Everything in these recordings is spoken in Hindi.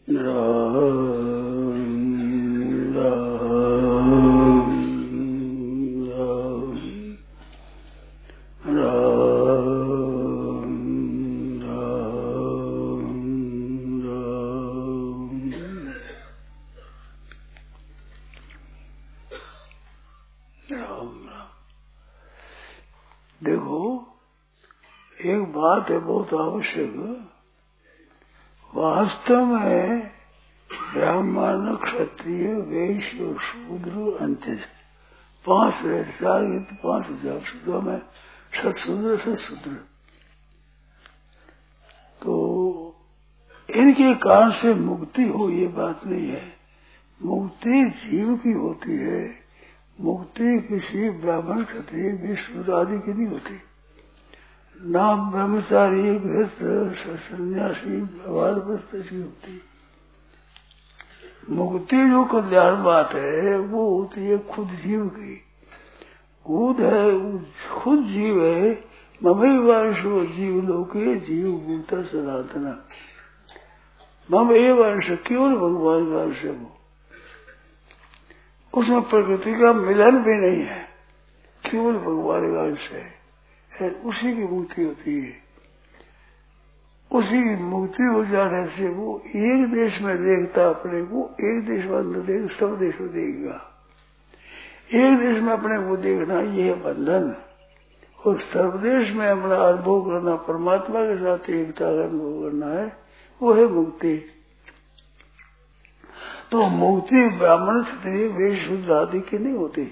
देखो एक बात है बहुत आवश्यक, वास्तव में ब्राह्मण क्षत्रिय वैश्य और शूद्र अंत्य 5,000 शूद्रों में सत्शूद्र। तो इनके कारण से मुक्ति हो ये बात नहीं है, मुक्ति जीव की होती है, मुक्ति किसी ब्राह्मण क्षत्रिय विष्णु आदि की नहीं होती। ना ब्रह्मचारी गृहस्थ सन्यासी वानप्रस्थ की होती। मुक्ति जो कल्याण बात है वो होती है खुद जीव की। खुद जीव है, ममई वंशो जीव लोके जीव भूता सनातना, मम ये वंश केवल भगवान वंश है। वो उसमें प्रकृति का मिलन भी नहीं है, केवल भगवान का अंश है, उसी की मुक्ति होती है। उसी की मुक्ति हो जाने से वो एक देश में देखता अपने को, एक देश में देख सब देश में देखेगा। एक देश में अपने को देखना ये है बंधन, और सर्वदेश में अपना अनुभव करना, परमात्मा के साथ एकता का अनुभव करना है, वो है मुक्ति। तो मुक्ति ब्राह्मण क्षत्रिय वैश्य शूद्र आदि की नहीं होती।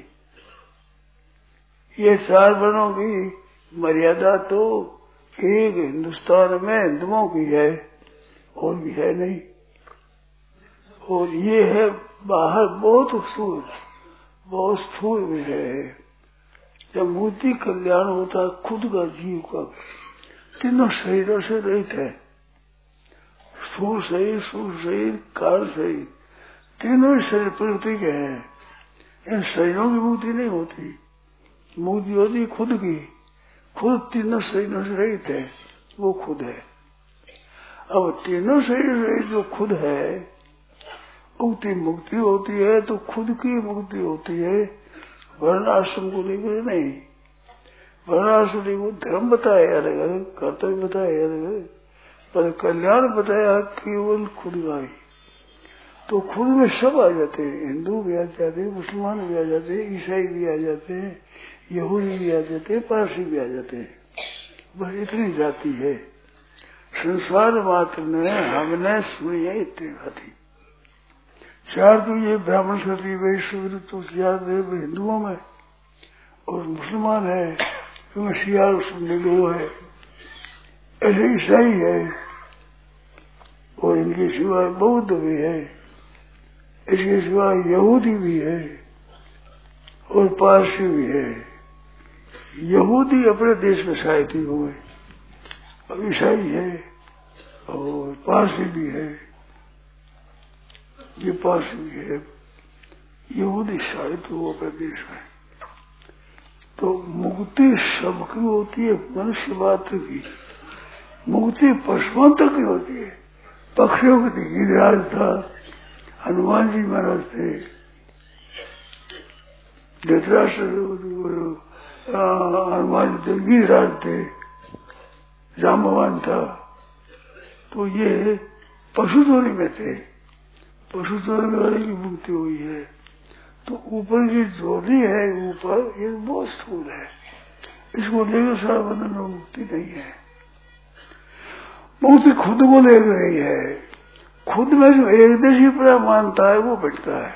ये 4 वर्णों की मर्यादा तो एक हिंदुस्तान में हिंदुओं की है और भी है नहीं। और ये है बाहर बहुत स्थूल विषय है। जब मुक्ति कल्याण होता है खुद का जीव का, तीनों शरीरों से रहित है, स्थूल शरीर, सूक्ष्म शरीर, कारण शरीर, तीनों ही शरीर प्रकृति के हैं। इन शरीरों की मुक्ति नहीं होती, मुक्ति होती खुद की। खुद तीनों शरीरों से रहित है, वो खुद है। अब तीनों शरीर रहित जो खुद है, उनकी मुक्ति होती है तो खुद की मुक्ति होती है, वर्णाश्रम को लेकर नहीं। वर्णाश्रम को धर्म बताया अलग अलग, कर्तव्य बताया अलग अलग, पर कल्याण बताया केवल खुद का ही। तो खुद में सब आ जाते हैं, हिंदू भी आ जाते हैं, मुसलमान भी आ जाते हैं, ईसाई भी आ जाते हैं, यहूदी भी आ जाते हैं, पारसी भी आ जाते हैं। बस इतनी जाति है संसार मात्र में, हमने सुनी है इतनी जाति। 4 तो ये ब्राह्मण क्षत्रिय वैश्य शूद्र तो 4 हिंदुओं में, और मुसलमान है, शियाल सुन्नी 2 है, ऐसे ईसाई है, और इनके सिवाय बौद्ध भी है, इसके सिवाय यहूदी भी है और पारसी भी है। यहूदी अपने देश में साहित्य हुए, अब ईसाई है और पारसी भी है, ये पारसी भी है, यहूदी साहित्य हो अपने देश में। तो मुक्ति सबकी होती है, मनुष्य मात्र की मुक्ति पशुओं तक की होती है। पक्षियों की गिरिराज था, हनुमान जी महाराज थे, धृतराष्ट्र हनुमान जी गिरिराज थे, जाम्बवान था। तो ये पशु चोरी में थे, पशु चोरी वाले की मुक्ति हुई है। तो ऊपर की जोड़ी है, ऊपर ये बहुत स्थूल है, इसको लेकर सारा बंधन में मुक्ति नहीं है। मुक्ति खुद को ले रही है, खुद में जो एकदेशी प्रेम मानता है वो बैठता है।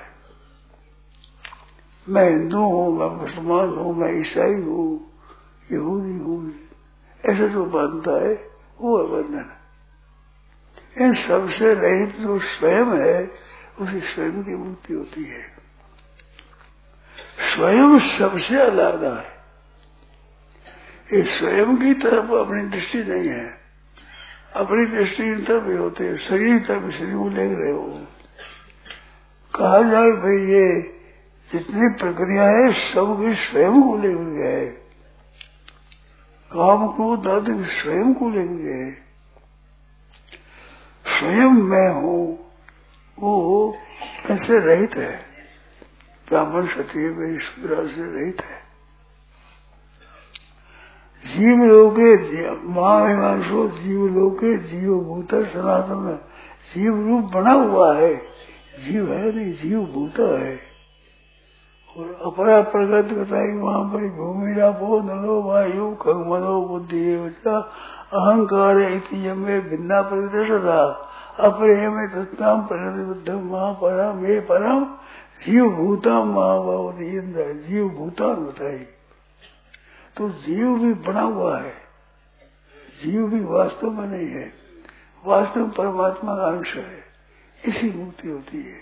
मैं हिंदू हूँ, मैं मुसलमान हूँ, मैं ईसाई हूँ, यहूदी हूँ, ऐसा जो मानता है वो है बंधन। इन सबसे रहित जो स्वयं है, उसी स्वयं की मुक्ति होती है। स्वयं सबसे अलग है, ये स्वयं की तरफ अपनी दृष्टि नहीं है, अपनी दृष्टि इन तरफ भी होती है, शरीर तरफ शरीर को ले रहे हो। कहा जाए भाई ये जितनी प्रक्रिया है सबकी स्वयं को लेकर गए, काम क्रोध आदि स्वयं को लेकर गए। स्वयं मैं हूँ, वो ऐसे रहित है, ब्राह्मण क्षत्रिय वैश्य से रहित है। जीव लोके महामांसो जीव लोके जीव भूत सनातन, जीव रूप बना हुआ है, जीव है नहीं, जीव भूत है। और अपरा प्रगति बताई वहां पर भूमि रापो नलो वायु खगमनो बुद्धि अहंकार में भिन्ना प्रदर्शता अपरे में तत्ताम प्रतिबुद्धम महापरम ये परम जीव भूता महाभावती इंद्र, जीव भूतान बताई। तो जीव भी बना हुआ है, जीव भी वास्तव में नहीं है, वास्तव परमात्मा का अंश है, इसी मुक्ति होती है।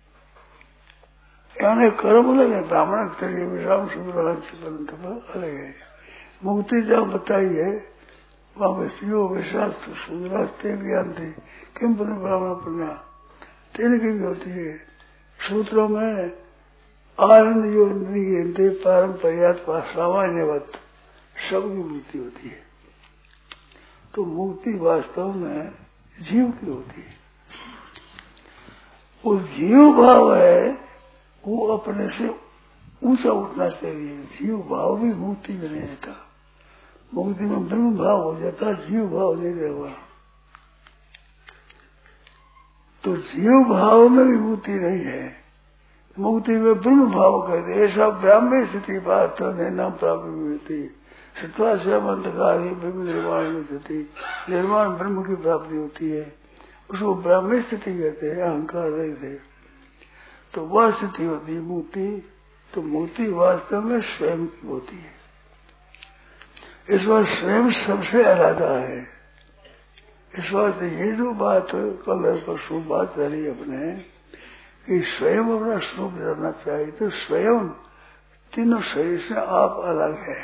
यानी कर्म अलग है, ब्राह्मण क्षत्रिय विश्राम शूद्र अलग है। मुक्ति जहाँ बताई है वहां पर शिव विश्वास शूद्रास्ते ज्ञान थे किम पुण्य ब्राह्मण पुण्य तेन की भी होती है। सूत्रों में आनंद जो गिनते पारंपरियात सामान्यवत सबकी मुक्ति होती है। तो मुक्ति वास्तव में जीव की होती है। वो जीव भाव है, वो अपने से ऊंचा उठना चाहिए। जीव भाव भी मुक्ति में नहीं रहता, मुक्ति में ब्रह्म भाव हो जाता, जीव भाव नहीं रहेगा। तो जीव भाव में भी मुक्ति नहीं है, मुक्ति में ब्रह्म भाव कहते। ऐसा ब्राह्मण स्थिति बात नाम प्राप्त मिलती, सत्वा स्वयं अंतकारी ब्रह्म निर्माण में स्थिति, निर्माण ब्रह्म की प्राप्ति होती है, उसको ब्राह्मण स्थिति कहते हैं, अहंकार रहित है। तो वह स्थिति होती है मुक्ति। तो मुक्ति वास्तव में स्वयं की होती है। इस बार स्वयं सबसे अलग है। इस बार से ये जो बात कल परसों बात करी अपने कि स्वयं अपना स्वरूप रहना चाहिए, तो स्वयं तीनों शरीर से आप अलग है।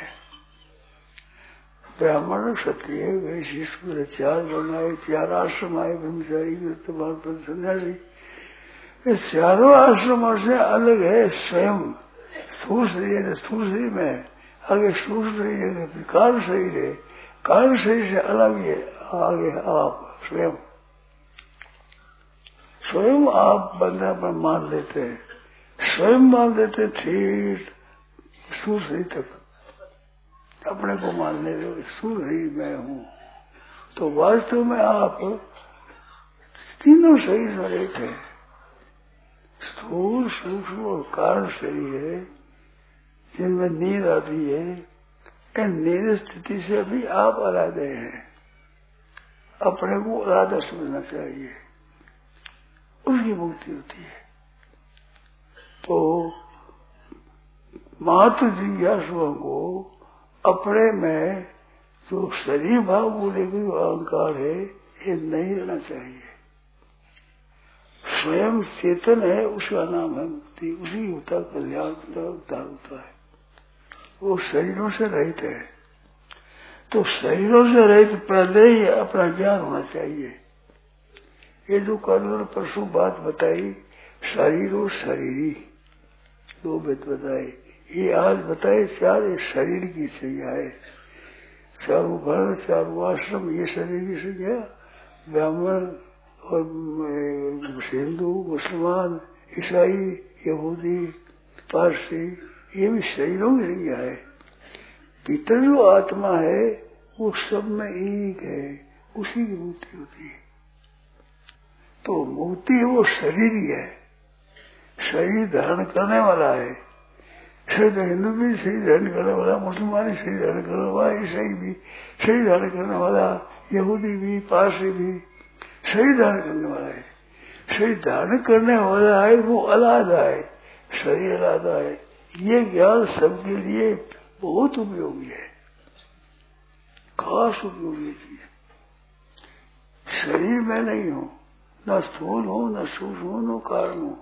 ब्राह्मण क्षत्रिय वैश्य शूद्र चार वर्ण आए, चार आश्रम आए, ब्रह्मचारी सन्यासी, ये चारों आश्रमों से अलग है स्वयं। स्थूल शरीर में आगे स्थूल शरीर है, विकार शरीर है, कारण शरीर से अलग है आगे आप स्वयं। स्वयं आप बंदा पर मान लेते हैं, स्वयं मान लेते ठीक स्थूल शरीर तक अपने को मान लेते, स्थूल शरीर में हूँ। तो वास्तव में आप तीनों शरीर में रहते हैं, स्थूल सूक्ष्म और कारण शरीर है, जिनमें नींद आती है। इन नींद स्थिति से भी आप अलग हैं, अपने को अलग समझना चाहिए, उसकी मुक्ति होती है। तो मातृ जिज्ञासुओं को अपने में जो शरीर भाव बोले कि अहंकार है, ये नहीं रहना चाहिए। स्वयं चेतन है, उसका नाम है मुक्ति, उसी होता कल्याण उद्धार होता है। वो शरीरों से रहित है। तो शरीरों से रहित पहले ही अपना ज्ञान होना चाहिए। ये जो कल परसों बात बताई शरीर और शरीरी दो बात बताए, ये आज बताए चार शरीर की संज्ञा है। चारों वर्ण चारों आश्रम ये शरीर की संज्ञा, ब्राह्मण और हिंदू मुसलमान ईसाई यहूदी पारसी ये भी शरीरों की संज्ञा है। भीतर जो आत्मा है वो सब में एक है, उसी की मुक्ति होती है। तो मुक्ति वो शरीर ही है, शरीर धारण करने वाला है। शरीर हिंदू भी शरीर धारण करने वाला, मुसलमान भी शरीर धारण करने वाला, ईसाई भी शरीर धारण करने वाला, यहूदी भी पारसी भी शरीर धारण करने वाला है। शरीर धारण करने वाला है वो अलग है, शरीर अलग है। ये ज्ञान सबके लिए बहुत उपयोगी है, खास उपयोगी चीज। शरीर में नहीं हो, न स्थूल हो, न सूक्ष्म हो, न कारण हो।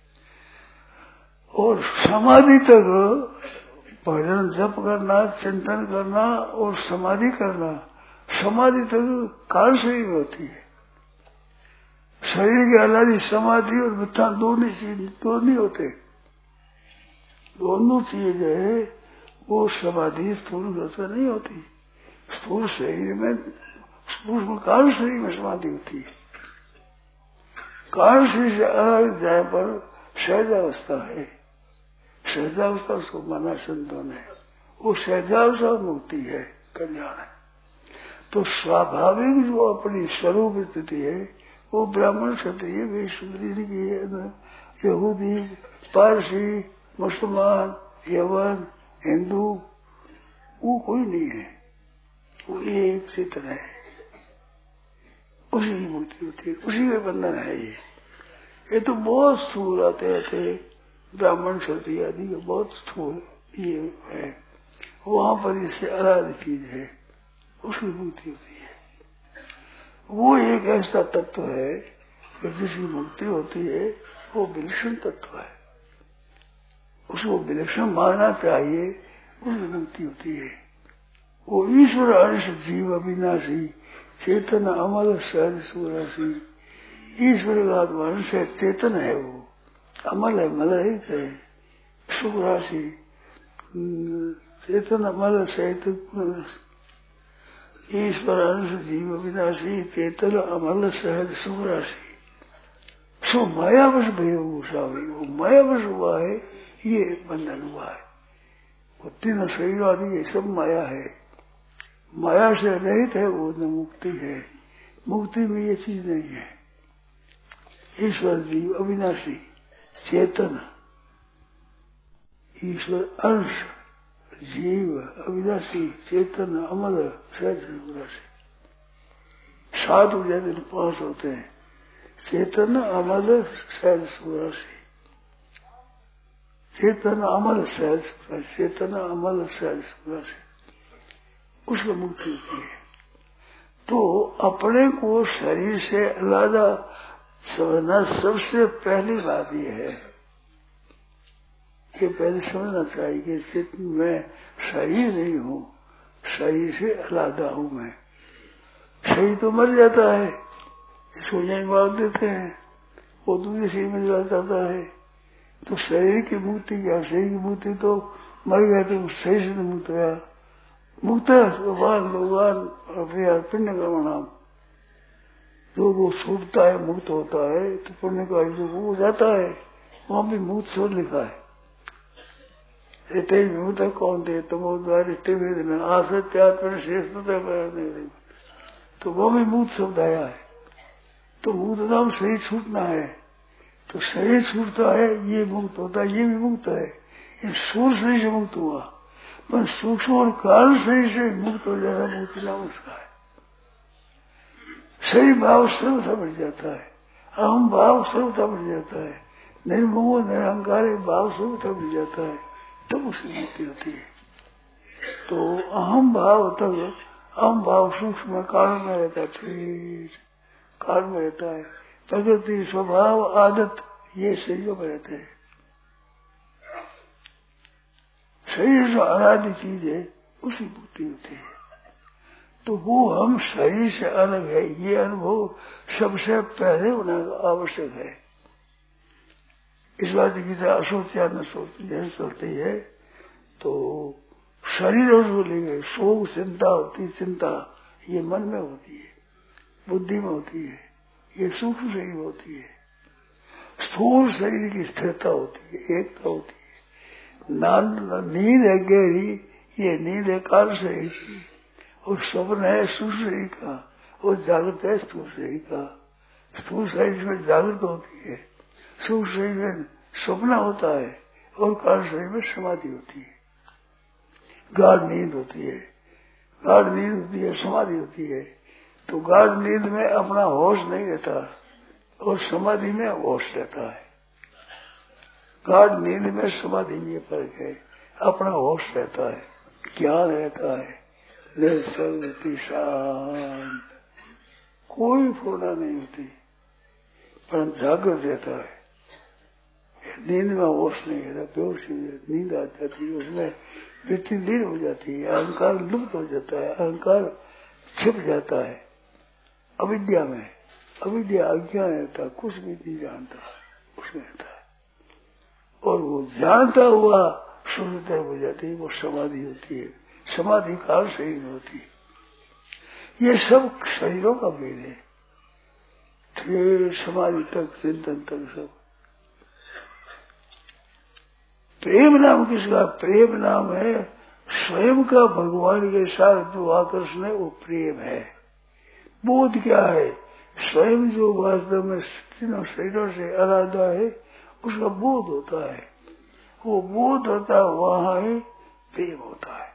और समाधि तक भजन जप करना, चिंतन करना और समाधि करना, समाधि तक कारण शरीर में होती है। शरीर के अलग समाधि और मिथ्या दो नहीं होते। दोनों चीज है वो समाधि स्थूल से नहीं होती। स्थूल शरीर में सूक्ष्म कारण शरीर में समाधि होती है। कारण से अलग जाए पर सहजावस्था है। सहजावस्था उसको माना संतों ने, वो सहजावस्था मुक्ति है, कल्याण है। तो स्वाभाविक जो अपनी स्वरूप स्थिति है वो ब्राह्मण क्षत्रिय वैश्य की है, यहूदी पारसी मुसलमान यवन हिंदू वो कोई नहीं है, वो एक चित्र है, उसी की मुक्ति होती है, उसी का बंधन है। ये तो बहुत स्थूल आते थे ब्राह्मण क्षत्रिय आदि का, बहुत स्थूल ये है, वहां पर इससे अलग चीज है, उसकी मुक्ति होती है। वो एक ऐसा तत्व है कि जिसकी मुक्ति होती है वो विलक्षण तत्व है, उसको विलक्षण मानना चाहिए, उसकी मुक्ति होती है। वो ईश्वर अंश जीव अविनाशी चेतन अमल सहज सुराशी, ईश्वर का अंश है, चेतन है, वो अमल है, मलरहित है, सुख राशि चेतन अमल सहित ईश्वर अंश जीव विनाशी चेतन अमल सहज सुख राशि। सो मायावश भय वो मायावश हुआ है, ये बंधन हुआ है। वो तीनों शरीर आदि ये सब माया है, माया से रहित है, वो न मुक्ति है। मुक्ति में ये चीज नहीं है। ईश्वर जीव अविनाशी चेतन, ईश्वर अंश जीव अविनाशी चेतन अमल सहज राशि। सात दिन 5 होते हैं, चेतन अमल सहज राशि, चेतन अमल सहज, चेतन अमल सहज राशि, उसमें मुक्ति होती है। तो अपने को शरीर से अलग समझना सबसे पहली बात यह है कि पहले समझना चाहिए कि मैं शरीर नहीं हूँ, शरीर से अलग हूँ मैं। शरीर तो मर जाता है, इसको यही मार देते हैं, वो दूसरे शरीर में चला जाता है। तो शरीर की मुक्ति क्या, शरीर की मुक्ति तो मर गया तो शरीर से मुक्त गया, मुक्त भगवान भगवान पुण्य कर्म, जो वो छूटता है मुक्त होता है तो पुण्य का जो हो जाता है, वहां भी मुक्त शोध लिखा है। मुक्त कौन थे तुम आश्रय त्याग कर शेष तो वो भी मुक्त शब्द आया है। तो मुक्त नाम शरीर छूटना है, तो शरीर छूटता है, ये मुक्त होता है, ये भी मुक्त है। ये सूर्य शरीर से मुक्त हुआ, पर सूक्ष्म और कारण शरीर से मुक्त हो जाना मुक्ति नाम उसका है। शरीर भाव सर्वथा बढ़ जाता है, अहम भाव सर्वथा बढ़ जाता है, निर्मोह निरंकार भाव सर्वथा बढ़ जाता है, तब उसकी मुक्ति होती है। तो अहम भाव तक, अहम भाव सूक्ष्म कारण में रहता है, शरीर कारण में रहता है, प्रकृति स्वभाव आदत ये शरीरों में रहते हैं। शरीर जो अनादि चीज है उसी मुक्ति होती है। तो वो हम शरीर से अलग है, ये अनुभव सबसे पहले होना आवश्यक है। इस बात की असोचा न सोचती चलती है तो शरीर और बोलेंगे शोक चिंता होती, चिंता ये मन में होती है, बुद्धि में होती है, ये सूक्ष्म शरीर होती है। स्थूल शरीर की स्थिरता होती है, एकता होती है। नींद है गहरी, ये नींद है काल शरीर की, और स्वप्न है सूक्ष्म शरीर का, और जागृत है स्थूल शरीर का। स्थूल शरीर में जागृत होती है, सूक्ष्म शरीर में स्वप्न होता है, और काल शरीर में समाधि होती है, गाढ़ नींद होती है। गाढ़ नींद होती है, समाधि होती है। तो गाढ़ नींद में अपना होश नहीं रहता, और समाधि में होश रहता है। गाढ़ नींद में समाधि में ये फर्क है, अपना होश रहता है, ज्ञान रहता है, निश्चल शांत, कोई फूर्णा नहीं होती, पर जागृत रहता है। नींद में होश नहीं रहता, बेहोशी नींद आ जाती है, उसमें वृत्ति लीन हो जाती है, अहंकार लुप्त हो जाता है, अहंकार छिप जाता है अविद्या में। अविद्या अज्ञान रहता, कुछ भी नहीं जानता, उसमें रहता है। और वो जानता हुआ शुद्धता हो जाती है, वो समाधि होती है। समाधि काल शरीर में होती है। ये सब शरीरों का भेद है। ठेर समाधि तक, चिंतन तक सब। प्रेम नाम किसका? प्रेम नाम है स्वयं का भगवान के साथ जो आकर्षण है, वो प्रेम है। बोध क्या है? स्वयं जो वास्तव में तीनों शरीरों से आलादा है, उसका बोध होता है। वो बोध होता है, वहां ही प्रेम होता है।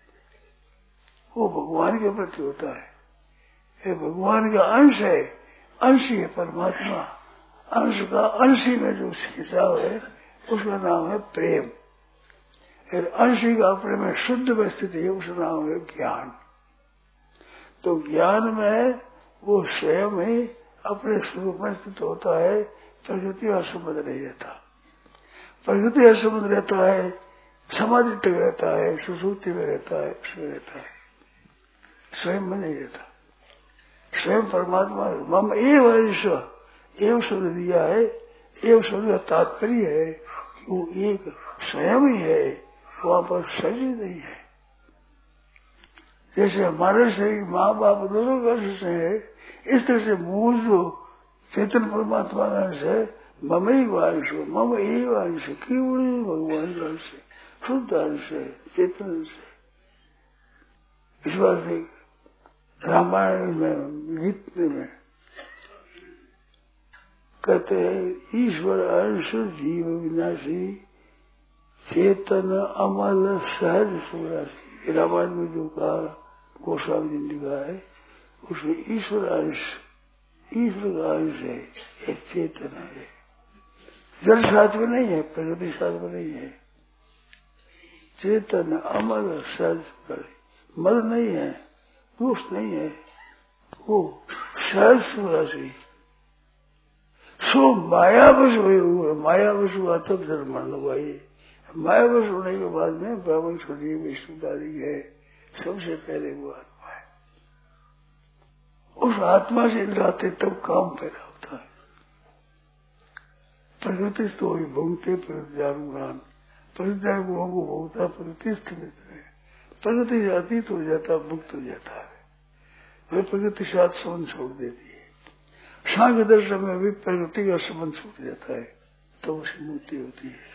वो भगवान के प्रति होता है। ये भगवान का अंश है, अंश है परमात्मा। अंश का अंशी में जो खिंचाव है, उसका नाम है प्रेम। फिर अंशी का अपने में शुद्ध में स्थिति है, उसका नाम है ज्ञान। तो ज्ञान में वो स्वयं ही अपने स्वरूप में स्थित होता है। प्रकृति और संबंध नहीं रहता। प्रकृति और संबंध रहता है, समाधि तक रहता है, सुसुप्ति में रहता है, उसमें रहता है, स्वयं में नहीं रहता। स्वयं परमात्मा मम एव ईश्वर, एव शब्द दिया है। एव शब्द का तात्पर्य है कि वो एक स्वयं ही है, वहां पर शरीर नहीं है। जैसे हमारे शरीर माँ बाप दोनों का अंश है, इस तरह से मूल जो चेतन परमात्मा का अंश है, मम ही अंश, मम एव अंश, केवल भगवान का अंश है, शुद्ध अंश है, चेतन अंश है। इस बात से रामायण में, गीत में कहते हैं ईश्वर अंश जीव विनाशी, चेतन अमल सहज सुरासी। रामायण में जो कहा गोस्वामी जी ने लिखा है, उसमें ईश्वर अंश, ईश्वर का अंश है, ये चेतन है। जल साथ में नहीं है, प्रकृति साथ में नहीं है। चेतन अमल सहज सुरासी, मल नहीं है, दोष नहीं है, वो सहज सुरासी। सो मायावश हुए, मायावश हुआ तब जन्म मरना हुआ। मायावश होने के बाद में ब्राह्मण छोड़ी विष्णुदारी है, सबसे पहले वो आत्मा है। उस आत्मा से इंद्राते तब काम पैदा होता है। प्रकृति तो वही भोगते, प्रकृति प्रकृति गुणों को भोगता, प्रकृति स्थित है। प्रकृति जाती तो जाता, मुक्त हो जाता है। वह प्रकृति के साथ संबंध छोड़ देती है। सांख्य दर्शन में भी प्रकृति का संबंध छूट जाता है, तो उसकी मुक्ति होती है।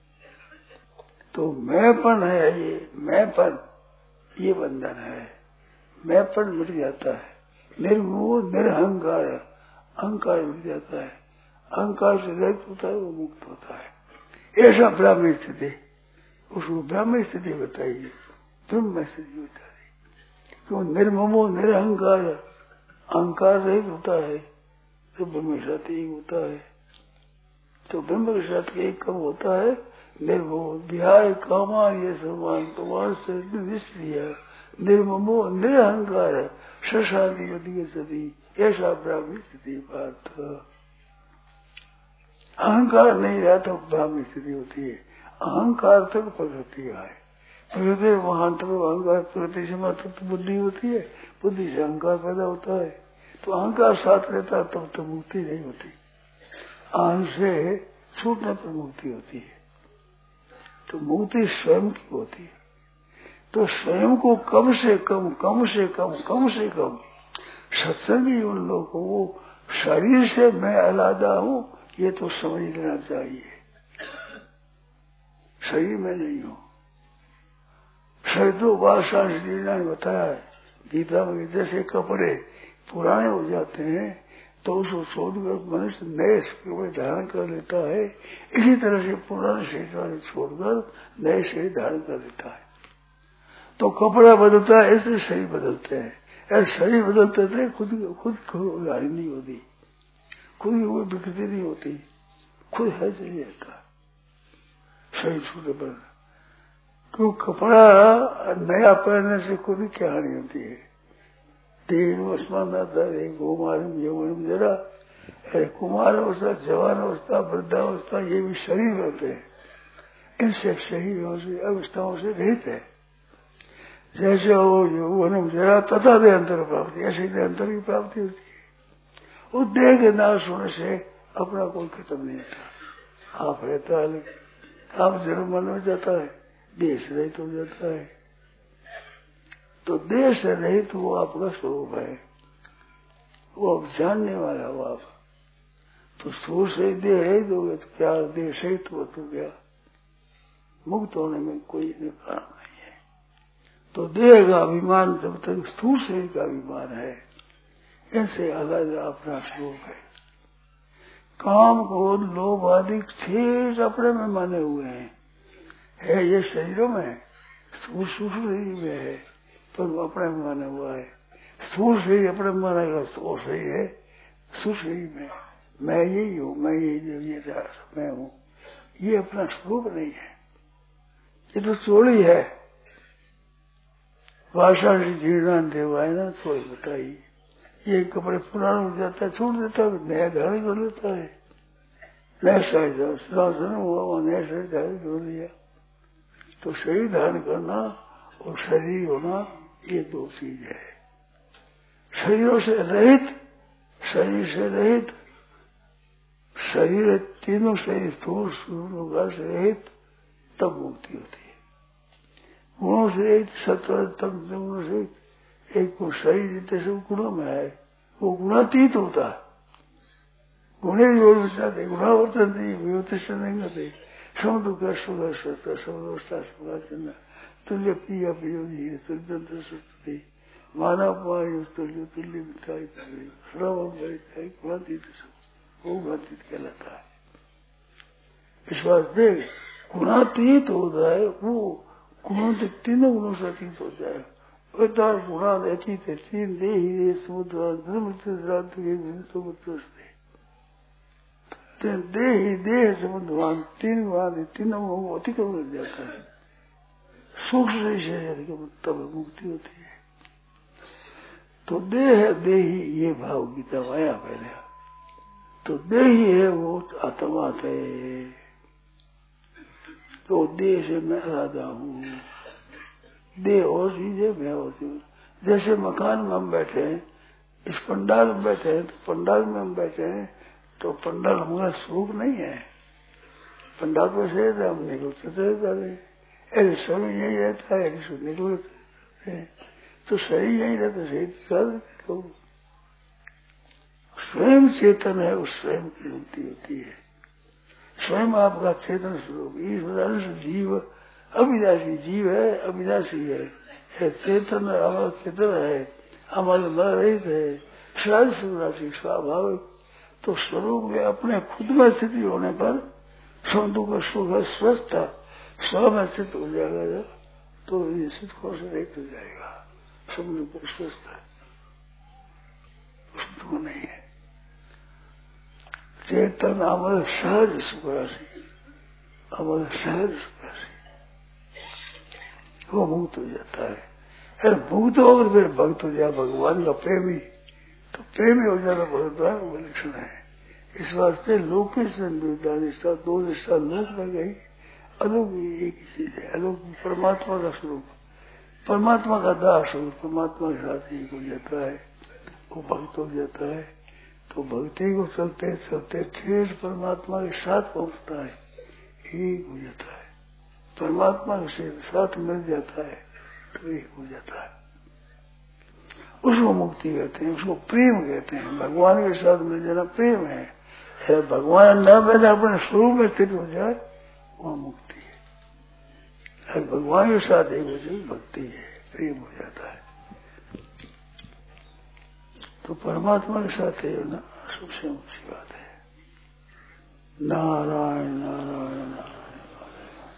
तो मैंपन है, ये मैंपन, ये बंधन है। मैंपन मिट जाता है, निर्मोह निरहंकार, अहंकार मिट जाता है, अहंकार से रहित होता है, वो मुक्त होता है। ऐसा ब्राह्मी स्थिति, उसको ब्राह्मी स्थिति बताइए, ब्रह्म स्थिति बताइए। क्यों? निर्ममो निरहंकार, अहंकार रहित होता है, तो ब्रह्म के साथ एक होता है। तो ब्रह्म के साथ एक कब होता है? निर्मोह ध्याय कामा ये समान तुम्हार से निष्क्रिय, निर्ममो निरहंकार, शशादी सती, ऐसा ब्राह्मी स्थिति बात। अहंकार नहीं रहा तो ब्राह्मी स्थिति होती है। अहंकार तक प्रकृति है, प्रकृति वहां तक अहंकार, प्रकृति से मात्र बुद्धि होती है, बुद्धि से अहंकार पैदा होता है। तो अहंकार साथ रहता है तब तो मुक्ति नहीं होती। अहं से छूटने पर मुक्ति होती है। तो मुक्ति स्वयं की होती है। तो स्वयं को कम से कम, कम से कम, कम से कम सत्संगी उन लोगों को शरीर से मैं अलग हूं, ये तो समझ लेना चाहिए। शरीर में नहीं हो। शरीर तो भाषा ने बताया है गीता में, जैसे कपड़े पुराने हो जाते हैं तो उसको छोड़कर मनुष्य नए कपड़े धारण कर लेता है, इसी तरह से पुराने शरीर छोड़कर नए शरीर धारण कर लेता है। तो कपड़ा बदलता है, ऐसे शरीर बदलते हैं। ऐसे शरीर बदलते थे, खुद हानि नहीं होती, खुद की कोई विकृति नहीं होती, खुद है चलिए रहता शरीर छूटे पर। तो कपड़ा नया पहनने से खुद क्या हानि होती है? तीन स्मरण आता है, कुमार यौवन जरा, कुमार अवस्था, जवान अवस्था, वृद्धावस्था, ये भी शरीर होते हैं। इनसे शरीरों से अवस्थाओं से रहित है। जैसे वो यौवन जरा तथा देहांतर प्राप्ति, ऐसे देहांतर की प्राप्ति होती है। वो देह के नाश होने से अपना कोई खत्म नहीं होता, आप रहता है, आप जन्म मन हो जाता है, देह से रहित हो जाता है। तो देह से रहित वो आपका स्वरूप है, वो आप जानने वाला हो आप। तो स्थूल शरीर देह है दोगे तो क्या देह सहित हो तो गया, मुक्त होने में कोई कारण नहीं है। तो देह का अभिमान जब तक स्थूल शरीर का अभिमान है, ऐसे अलग अपना स्वरूप है। काम क्रोध लोभ आदि ठेस अपने में माने हुए हैं, है ये शरीरों में, स्थूल शरीर में है पर अपने में माना हुआ है। स्थूल शरीर अपने में मानेगा, स्थूल शरीर है स्थूल शरीर में, मैं यही हूँ, मैं यही मैं हूँ, ये अपना स्वरूप नहीं है, ये तो चोरी है। भाषा से जीर्णा देवा है ना, चोरी बताई। ये कपड़े पुराना हो जाता है, छोड़ देता है, नया धारण कर लेता है, नया शरीर हुआ, नया शरीर धारण कर लिया। तो शरीर धारण करना और शरीर होना ये दो चीज है। शरीरों से रहित, शरीर से रहित, शरीर तीनों शरीर स्थूल सूक्ष्म से रहित, तब मुक्ति होती है। गुणों से रहित, सत्व तम गुणों से एक शरीर जितने सब गुणों में है, वो गुणातीत होता है। गुणे योग विचारते गुणावर्तन विवतिष्ठ नहीं करते, समुद्र का सुगर स्वस्ता समुद्र सुगा तुल्य प्रिय प्रियो तुल्य सुस्ती मानव तुल्य तुल्य मिठाई श्रवण गुणातीत, वो गुणातीत कहलाता है। इस वास्ते गुणातीत हो जाए, वो गुणों से तीनों गुणों से अतीत हो जाए। गुणा अतीत है, तीन दे ही समुद्र देह समुद्रवान तीन गुण, तीनों को अतिक्रमण लग जाता है। सूक्ष्म शरीर तब मुक्ति होती है। तो देह देही ये भाव गीता आया पहले। तो देही है वो आत्मा है, तो देह से मैं राजा हूँ, देह और चीज है, मैं और चीज। जैसे मकान में हम बैठे हैं, इस पंडाल में बैठे हैं, तो पंडाल में हम बैठे हैं, तो पंडाल हमारा स्वरूप नहीं है। पंडाल पर से हम निकलते रहे, ऐसे सब यही रहता है, निकलते हैं, तो सही यही रहता, सही दिखा। स्वयं चेतन है, उस स्वयं की मुक्ति होती है। स्वयं आपका चेतन स्वरूप ईश्वर जीव अविनाशी जीव है, अविनाशी है चेतन, हमारा चेतन है, हमारे मर रहित है, शायद शिवराशि स्वाभाविक। तो स्वरूप में अपने खुद में स्थिति होने पर समुद्र का सुख स्वस्थ स्व में स्थित हो जाएगा, तो निश्चित को से रहित हो जाएगा। समुद्र को स्वस्थ है, उसको नहीं है। चेतन हमारे सहज सुख राशि, हमारे सहज सुख राशि, वो मुक्त हो जाता है। अरे मुक्त होकर फिर भक्त हो जाए भगवान का प्रेमी, तो प्रेमी हो जाना भगवान वो लक्षण है। इस वास्ते लोक से निष्ठा, दो निष्ठा लोक में गई, अलोक एक ही चीज है। अलोक परमात्मा का स्वरूप, परमात्मा का दास स्वरूप, परमात्मा के साथ एक हो जाता है, वो भक्त हो जाता है। तो भक्ति को चलते चलते ठेस परमात्मा के साथ पहुंचता है, एक हो जाता है, परमात्मा के साथ मिल जाता है, तो एक हो जाता है। उसको मुक्ति कहते हैं, उसको प्रेम कहते हैं। भगवान के साथ मिल जाना प्रेम है। भगवान न बैठे अपने स्वरूप में स्थित हो जाए, वह मुक्ति है। भगवान के साथ एक हो जाए भक्ति है, प्रेम हो जाता है। तो परमात्मा के साथ है ना, सबसे ऊंची बात है। नारायण नारायण नारायण।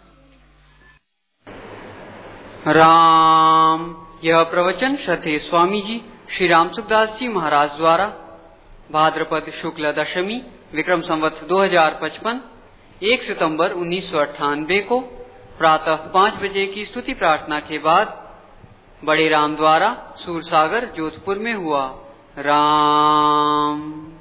राम। यह प्रवचन श्रद्धेय स्वामी जी श्री राम सुखदास जी महाराज द्वारा भाद्रपद शुक्ल दशमी विक्रम संवत 2055 1 सितंबर 1998 को प्रातः 5 बजे की स्तुति प्रार्थना के बाद बड़े राम द्वारा सूरसागर जोधपुर में हुआ। राम।